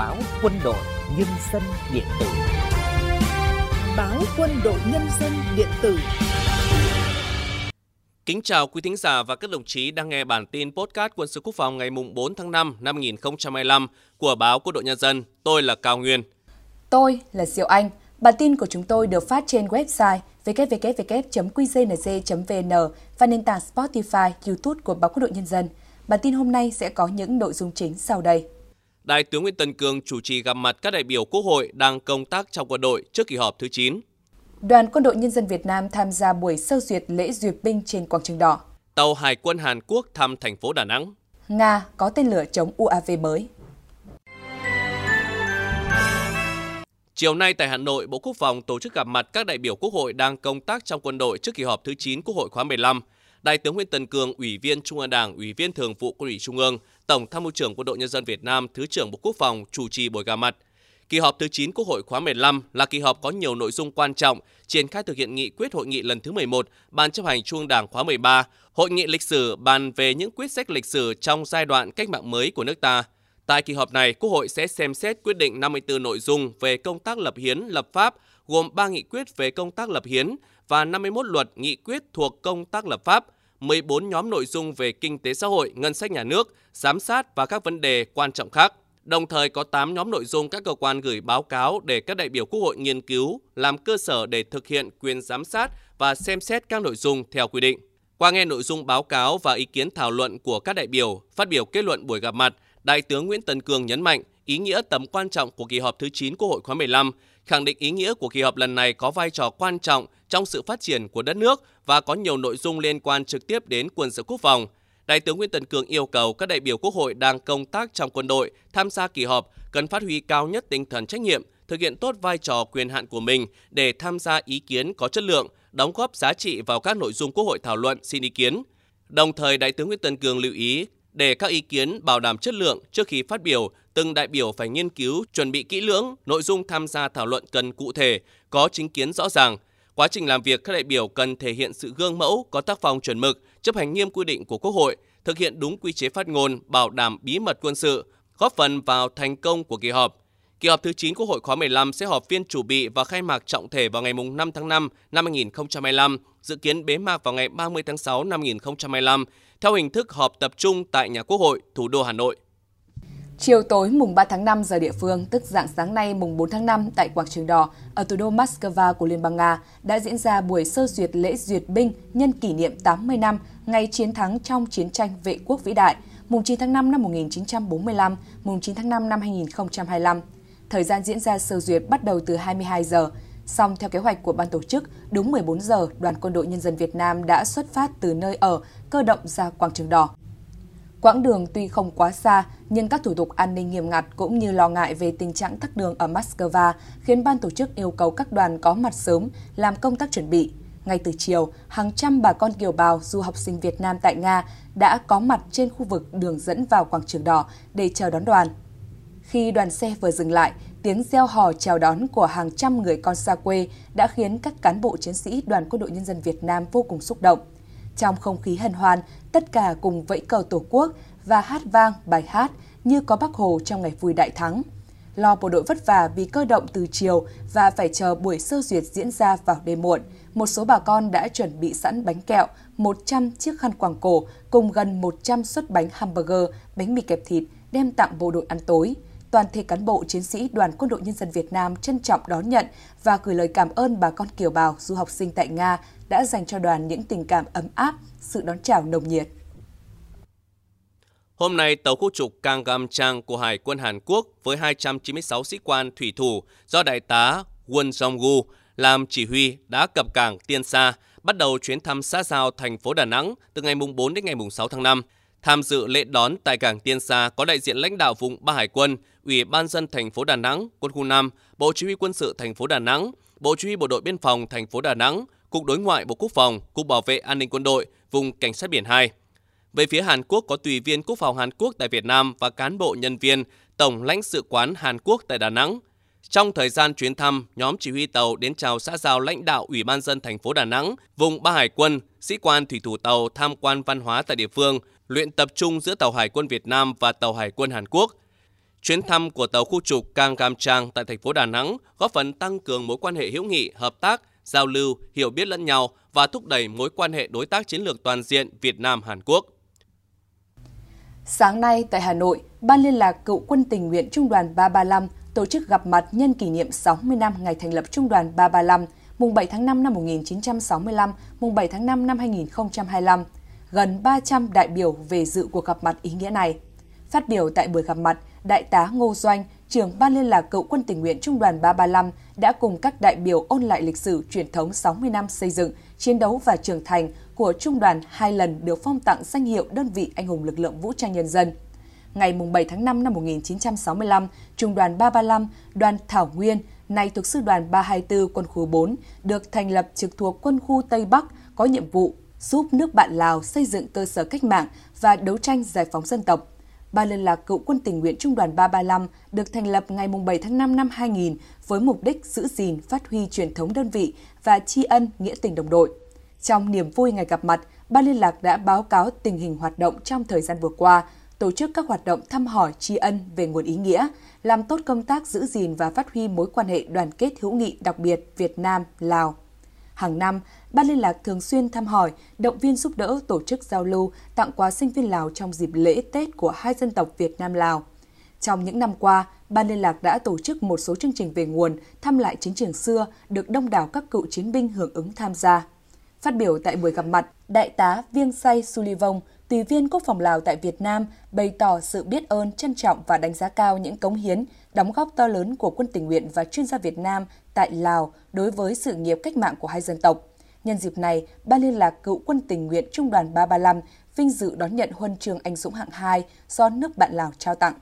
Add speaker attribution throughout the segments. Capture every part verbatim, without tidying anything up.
Speaker 1: báo Quân đội Nhân dân điện tử.
Speaker 2: Báo Quân đội Nhân dân điện tử.
Speaker 3: Kính chào quý thính giả và các đồng chí đang nghe bản tin podcast Quân sự Quốc phòng ngày bốn tháng năm năm hai nghìn không trăm hai mươi lăm của báo Quân đội Nhân dân. Tôi là Cao Nguyên.
Speaker 4: Tôi là Diệu Anh. Bản tin của chúng tôi được phát trên website w w w chấm q g n c chấm v n và nền tảng Spotify, YouTube của báo Quân đội Nhân dân. Bản tin hôm nay sẽ có những nội dung chính sau đây.
Speaker 3: Đại tướng Nguyễn Tân Cương chủ trì gặp mặt các đại biểu Quốc hội đang công tác trong quân đội trước kỳ họp thứ chín.
Speaker 4: Đoàn Quân đội Nhân dân Việt Nam tham gia buổi sơ duyệt lễ duyệt binh trên Quảng Trường Đỏ.
Speaker 3: Tàu Hải quân Hàn Quốc thăm thành phố Đà Nẵng.
Speaker 4: Nga có tên lửa chống u a vê mới.
Speaker 3: Chiều nay tại Hà Nội, Bộ Quốc phòng tổ chức gặp mặt các đại biểu Quốc hội đang công tác trong quân đội trước kỳ họp thứ chín Quốc hội khóa mười lăm. Đại tướng Nguyễn Tân Cương, Ủy viên Trung ương Đảng, Ủy viên Thường vụ Quân ủy Trung ương, Tổng Tham mưu trưởng Quân đội Nhân dân Việt Nam, Thứ trưởng Bộ Quốc phòng chủ trì buổi gặp mặt. Kỳ họp thứ chín Quốc hội khóa mười lăm là kỳ họp có nhiều nội dung quan trọng, triển khai thực hiện nghị quyết hội nghị lần thứ mười một, Ban chấp hành Trung ương Đảng khóa mười ba, hội nghị lịch sử bàn về những quyết sách lịch sử trong giai đoạn cách mạng mới của nước ta. Tại kỳ họp này, Quốc hội sẽ xem xét quyết định năm mươi tư nội dung về công tác lập hiến, lập pháp, gồm ba nghị quyết về công tác lập hiến và năm mươi mốt luật, nghị quyết thuộc công tác lập pháp, mười bốn nhóm nội dung về kinh tế xã hội, ngân sách nhà nước, giám sát và các vấn đề quan trọng khác. Đồng thời có tám nhóm nội dung các cơ quan gửi báo cáo để các đại biểu Quốc hội nghiên cứu, làm cơ sở để thực hiện quyền giám sát và xem xét các nội dung theo quy định. Qua nghe nội dung báo cáo và ý kiến thảo luận của các đại biểu, phát biểu kết luận buổi gặp mặt, Đại tướng Nguyễn Tân Cương nhấn mạnh ý nghĩa tầm quan trọng của kỳ họp thứ chín Quốc hội khóa mười lăm, khẳng định ý nghĩa của kỳ họp lần này có vai trò quan trọng trong sự phát triển của đất nước và có nhiều nội dung liên quan trực tiếp đến quân sự quốc phòng. Đại tướng Nguyễn Tân Cương yêu cầu các đại biểu Quốc hội đang công tác trong quân đội tham gia kỳ họp cần phát huy cao nhất tinh thần trách nhiệm, thực hiện tốt vai trò quyền hạn của mình để tham gia ý kiến có chất lượng, đóng góp giá trị vào các nội dung Quốc hội thảo luận xin ý kiến. Đồng thời, Đại tướng Nguyễn Tân Cương lưu ý để các ý kiến bảo đảm chất lượng trước khi phát biểu, từng đại biểu phải nghiên cứu, chuẩn bị kỹ lưỡng, nội dung tham gia thảo luận cần cụ thể, có chính kiến rõ ràng. Quá trình làm việc, các đại biểu cần thể hiện sự gương mẫu, có tác phong chuẩn mực, chấp hành nghiêm quy định của Quốc hội, thực hiện đúng quy chế phát ngôn, bảo đảm bí mật quân sự, góp phần vào thành công của kỳ họp. Kỳ họp thứ chín Quốc hội khóa mười lăm sẽ họp phiên chủ bị và khai mạc trọng thể vào ngày năm tháng năm năm hai nghìn không trăm hai mươi lăm, dự kiến bế mạc vào ngày ba mươi tháng sáu năm hai nghìn không trăm hai mươi lăm, theo hình thức họp tập trung tại nhà Quốc hội, thủ đô Hà Nội.
Speaker 4: Chiều tối mùng ba tháng năm giờ địa phương, tức rạng sáng nay mùng bốn tháng năm tại Quảng Trường Đỏ, ở thủ đô Moscow của Liên bang Nga, đã diễn ra buổi sơ duyệt lễ duyệt binh nhân kỷ niệm tám mươi năm ngày chiến thắng trong chiến tranh vệ quốc vĩ đại, mùng chín tháng năm năm một nghìn chín trăm bốn mươi lăm, mùng chín tháng năm năm hai nghìn không trăm hai mươi lăm. Thời gian diễn ra sơ duyệt bắt đầu từ hai mươi hai giờ. Song theo kế hoạch của ban tổ chức, đúng mười bốn giờ, Đoàn Quân đội Nhân dân Việt Nam đã xuất phát từ nơi ở cơ động ra Quảng Trường Đỏ. Quãng đường tuy không quá xa, nhưng các thủ tục an ninh nghiêm ngặt cũng như lo ngại về tình trạng tắc đường ở Moscow khiến ban tổ chức yêu cầu các đoàn có mặt sớm làm công tác chuẩn bị. Ngay từ chiều, hàng trăm bà con kiều bào du học sinh Việt Nam tại Nga đã có mặt trên khu vực đường dẫn vào Quảng Trường Đỏ để chờ đón đoàn. Khi đoàn xe vừa dừng lại, tiếng reo hò chào đón của hàng trăm người con xa quê đã khiến các cán bộ chiến sĩ Đoàn Quân đội Nhân dân Việt Nam vô cùng xúc động. Trong không khí hân hoan, tất cả cùng vẫy cờ Tổ quốc và hát vang bài hát Như có Bác Hồ trong ngày vui đại thắng. Lo bộ đội vất vả vì cơ động từ chiều và phải chờ buổi sơ duyệt diễn ra vào đêm muộn, một số bà con đã chuẩn bị sẵn bánh kẹo, một trăm chiếc khăn quàng cổ cùng gần một trăm suất bánh hamburger, bánh mì kẹp thịt đem tặng bộ đội ăn tối. Toàn thể cán bộ chiến sĩ Đoàn Quân đội Nhân dân Việt Nam trân trọng đón nhận và gửi lời cảm ơn bà con kiều bào du học sinh tại Nga đã dành cho đoàn những tình cảm ấm áp, sự đón chào nồng nhiệt.
Speaker 3: Hôm nay, tàu khu trục Kangam Chang của Hải quân Hàn Quốc với hai trăm chín mươi sáu sĩ quan thủy thủ do Đại tá Won Jong-gu làm chỉ huy đã cập cảng Tiên Sa, bắt đầu chuyến thăm xã giao thành phố Đà Nẵng từ ngày bốn đến ngày sáu tháng năm. Tham dự lễ đón tại cảng Tiên Sa có đại diện lãnh đạo vùng ba Hải quân, Ủy ban dân thành phố Đà Nẵng, Quân khu năm, Bộ Chỉ huy Quân sự thành phố Đà Nẵng, Bộ Chỉ huy Bộ đội Biên phòng thành phố Đà Nẵng, Cục Đối ngoại Bộ Quốc phòng, Cục Bảo vệ An ninh Quân đội, Vùng Cảnh sát biển hai. Về phía Hàn Quốc có tùy viên Quốc phòng Hàn Quốc tại Việt Nam và cán bộ nhân viên Tổng lãnh sự quán Hàn Quốc tại Đà Nẵng. Trong thời gian chuyến thăm, nhóm chỉ huy tàu đến chào xã giao lãnh đạo Ủy ban dân thành phố Đà Nẵng, vùng ba Hải quân, sĩ quan thủy thủ tàu tham quan văn hóa tại địa phương, luyện tập trung giữa tàu Hải quân Việt Nam và tàu Hải quân Hàn Quốc. Chuyến thăm của tàu khu trục Cang Cam Trang tại thành phố Đà Nẵng góp phần tăng cường mối quan hệ hữu nghị, hợp tác, giao lưu, hiểu biết lẫn nhau và thúc đẩy mối quan hệ đối tác chiến lược toàn diện Việt Nam-Hàn Quốc.
Speaker 4: Sáng nay tại Hà Nội, Ban Liên lạc Cựu quân tình nguyện Trung đoàn ba ba lăm tổ chức gặp mặt nhân kỷ niệm sáu mươi năm ngày thành lập Trung đoàn ba ba lăm, mùng bảy tháng năm năm một nghìn chín trăm sáu mươi lăm, mùng bảy tháng năm năm hai nghìn không trăm hai mươi lăm. Gần ba trăm đại biểu về dự cuộc gặp mặt ý nghĩa này. Phát biểu tại buổi gặp mặt, Đại tá Ngô Doanh, trưởng Ban Liên lạc Cựu quân tình nguyện Trung đoàn ba ba lăm đã cùng các đại biểu ôn lại lịch sử truyền thống sáu mươi năm xây dựng, chiến đấu và trưởng thành của Trung đoàn hai lần được phong tặng danh hiệu đơn vị anh hùng lực lượng vũ trang nhân dân. Ngày bảy tháng năm năm một nghìn chín trăm sáu mươi lăm, Trung đoàn ba ba lăm, đoàn Thảo Nguyên, nay thuộc Sư đoàn ba hai tư Quân khu bốn, được thành lập trực thuộc Quân khu Tây Bắc, có nhiệm vụ giúp nước bạn Lào xây dựng cơ sở cách mạng và đấu tranh giải phóng dân tộc. Ban Liên lạc Cựu quân tình nguyện Trung đoàn ba ba lăm được thành lập ngày bảy tháng năm năm hai nghìn với mục đích giữ gìn, phát huy truyền thống đơn vị và tri ân nghĩa tình đồng đội. Trong niềm vui ngày gặp mặt, Ban Liên lạc đã báo cáo tình hình hoạt động trong thời gian vừa qua, tổ chức các hoạt động thăm hỏi tri ân về nguồn ý nghĩa, làm tốt công tác giữ gìn và phát huy mối quan hệ đoàn kết hữu nghị đặc biệt Việt Nam-Lào. Hàng năm, Ban Liên lạc thường xuyên thăm hỏi, động viên giúp đỡ, tổ chức giao lưu, tặng quà sinh viên Lào trong dịp lễ Tết của hai dân tộc Việt Nam-Lào. Trong những năm qua, Ban Liên lạc đã tổ chức một số chương trình về nguồn, thăm lại chiến trường xưa, được đông đảo các cựu chiến binh hưởng ứng tham gia. Phát biểu tại buổi gặp mặt, Đại tá Viêng Say Sulivong, Tùy viên Quốc phòng Lào tại Việt Nam, bày tỏ sự biết ơn, trân trọng và đánh giá cao những cống hiến, đóng góp to lớn của quân tình nguyện và chuyên gia Việt Nam tại Lào đối với sự nghiệp cách mạng của hai dân tộc. Nhân dịp này, Ban Liên lạc Cựu quân tình nguyện Trung đoàn ba ba lăm vinh dự đón nhận huân chương Anh dũng hạng hai do nước bạn Lào trao tặng.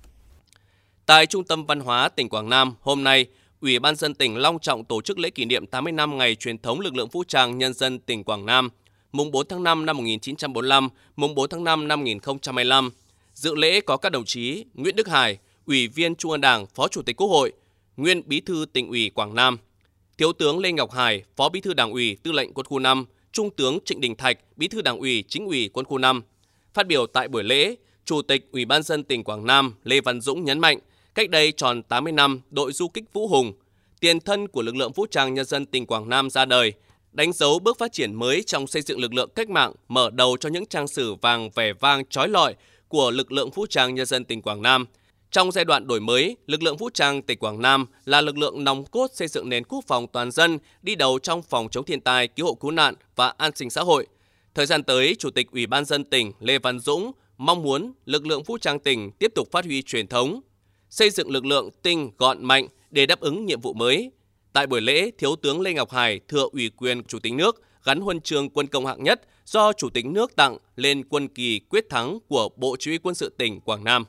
Speaker 3: Tại Trung tâm Văn hóa tỉnh Quảng Nam, hôm nay, Ủy ban nhân dân tỉnh long trọng tổ chức lễ kỷ niệm tám mươi năm ngày truyền thống lực lượng vũ trang nhân dân tỉnh Quảng Nam, mùng bốn tháng năm năm một nghìn chín trăm bốn mươi lăm, mùng bốn tháng năm năm hai nghìn không trăm hai mươi lăm. Dự lễ có các đồng chí Nguyễn Đức Hải, Ủy viên Trung ương Đảng, Phó Chủ tịch Quốc hội, nguyên Bí thư Tỉnh ủy Quảng Nam, Thiếu tướng Lê Ngọc Hải, Phó Bí thư Đảng ủy, Tư lệnh Quân khu năm, Trung tướng Trịnh Đình Thạch, Bí thư Đảng ủy, Chính ủy Quân khu năm. Phát biểu tại buổi lễ, Chủ tịch Ủy ban nhân dân tỉnh Quảng Nam Lê Văn Dũng nhấn mạnh, cách đây tròn tám mươi năm, đội du kích Vũ Hùng, tiền thân của lực lượng vũ trang nhân dân tỉnh Quảng Nam ra đời, đánh dấu bước phát triển mới trong xây dựng lực lượng cách mạng, mở đầu cho những trang sử vàng vẻ vang chói lọi của lực lượng vũ trang nhân dân tỉnh Quảng Nam. Trong giai đoạn đổi mới, lực lượng vũ trang tỉnh Quảng Nam là lực lượng nòng cốt xây dựng nền quốc phòng toàn dân, đi đầu trong phòng chống thiên tai, cứu hộ cứu nạn và an sinh xã hội. Thời gian tới, Chủ tịch Ủy ban nhân dân tỉnh Lê Văn Dũng mong muốn lực lượng vũ trang tỉnh tiếp tục phát huy truyền thống, xây dựng lực lượng tinh, gọn, mạnh để đáp ứng nhiệm vụ mới. Tại buổi lễ, Thiếu tướng Lê Ngọc Hải thừa ủy quyền Chủ tịch nước gắn huân chương Quân công hạng nhất do Chủ tịch nước tặng lên quân kỳ quyết thắng của Bộ Chỉ huy Quân sự tỉnh Quảng Nam.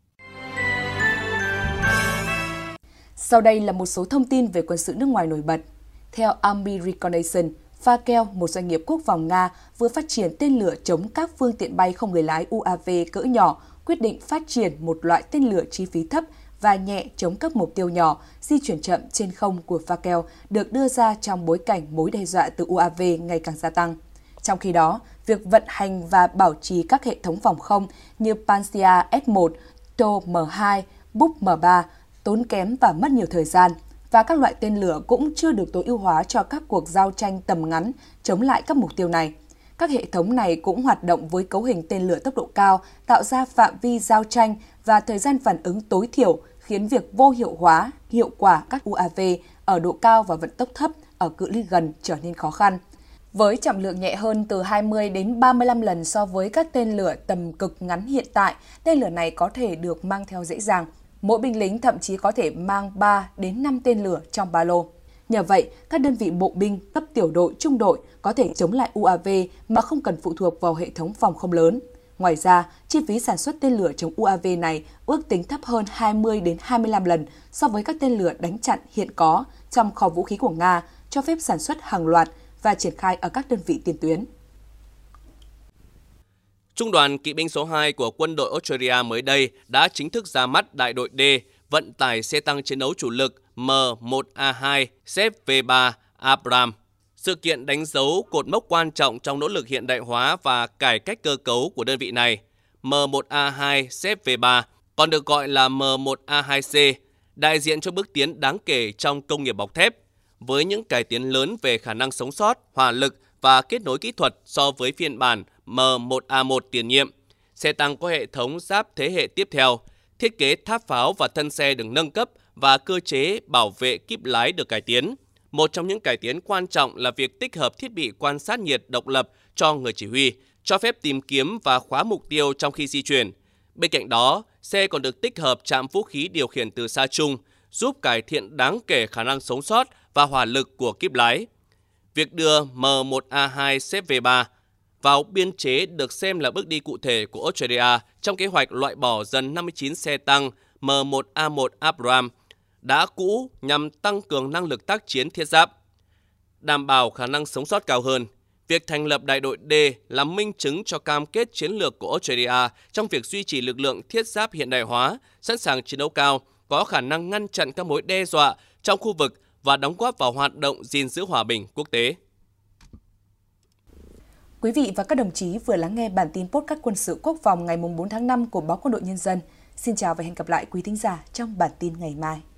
Speaker 4: Sau đây là một số thông tin về quân sự nước ngoài nổi bật. Theo Army Reconnaissance, Fakel, một doanh nghiệp quốc phòng Nga, vừa phát triển tên lửa chống các phương tiện bay không người lái u a vê cỡ nhỏ, quyết định phát triển một loại tên lửa chi phí thấp và nhẹ chống các mục tiêu nhỏ, di chuyển chậm trên không của Fakel được đưa ra trong bối cảnh mối đe dọa từ u a vê ngày càng gia tăng. Trong khi đó, việc vận hành và bảo trì các hệ thống phòng không như Pantsir S một, To M hai, Buk M ba tốn kém và mất nhiều thời gian, và các loại tên lửa cũng chưa được tối ưu hóa cho các cuộc giao tranh tầm ngắn chống lại các mục tiêu này. Các hệ thống này cũng hoạt động với cấu hình tên lửa tốc độ cao, tạo ra phạm vi giao tranh và thời gian phản ứng tối thiểu, khiến việc vô hiệu hóa hiệu quả các u a vê ở độ cao và vận tốc thấp ở cự ly gần trở nên khó khăn. Với trọng lượng nhẹ hơn từ hai mươi đến ba mươi lăm lần so với các tên lửa tầm cực ngắn hiện tại, tên lửa này có thể được mang theo dễ dàng. Mỗi binh lính thậm chí có thể mang ba đến năm tên lửa trong ba lô. Nhờ vậy, các đơn vị bộ binh, cấp tiểu đội, trung đội có thể chống lại u a vê mà không cần phụ thuộc vào hệ thống phòng không lớn. Ngoài ra, chi phí sản xuất tên lửa chống u a vê này ước tính thấp hơn hai mươi đến hai mươi lăm lần so với các tên lửa đánh chặn hiện có trong kho vũ khí của Nga, cho phép sản xuất hàng loạt và triển khai ở các đơn vị tiền tuyến.
Speaker 3: Trung đoàn kỵ binh số hai của quân đội Australia mới đây đã chính thức ra mắt đại đội D vận tải xe tăng chiến đấu chủ lực M một A hai xếp V ba Abrams. Sự kiện đánh dấu cột mốc quan trọng trong nỗ lực hiện đại hóa và cải cách cơ cấu của đơn vị này. M một A hai xếp V ba còn được gọi là M một A hai C, đại diện cho bước tiến đáng kể trong công nghiệp bọc thép, với những cải tiến lớn về khả năng sống sót, hỏa lực và kết nối kỹ thuật so với phiên bản M một A một tiền nhiệm. Xe tăng có hệ thống giáp thế hệ tiếp theo, thiết kế tháp pháo và thân xe được nâng cấp và cơ chế bảo vệ kíp lái được cải tiến. Một trong những cải tiến quan trọng là việc tích hợp thiết bị quan sát nhiệt độc lập cho người chỉ huy, cho phép tìm kiếm và khóa mục tiêu trong khi di chuyển. Bên cạnh đó, xe còn được tích hợp trạm vũ khí điều khiển từ xa chung, giúp cải thiện đáng kể khả năng sống sót và hỏa lực của kíp lái. Việc đưa M một A hai xếp V ba vào biên chế được xem là bước đi cụ thể của Australia trong kế hoạch loại bỏ dần năm mươi chín xe tăng M một A một Abrams đã cũ nhằm tăng cường năng lực tác chiến thiết giáp. Đảm bảo khả năng sống sót cao hơn, việc thành lập đại đội D là minh chứng cho cam kết chiến lược của Australia trong việc duy trì lực lượng thiết giáp hiện đại hóa, sẵn sàng chiến đấu cao, có khả năng ngăn chặn các mối đe dọa trong khu vực và đóng góp vào hoạt động gìn giữ hòa bình quốc tế.
Speaker 4: Quý vị và các đồng chí vừa lắng nghe bản tin podcast quân sự quốc phòng ngày bốn tháng năm của Báo Quân đội Nhân dân. Xin chào và hẹn gặp lại quý thính giả trong bản tin ngày mai.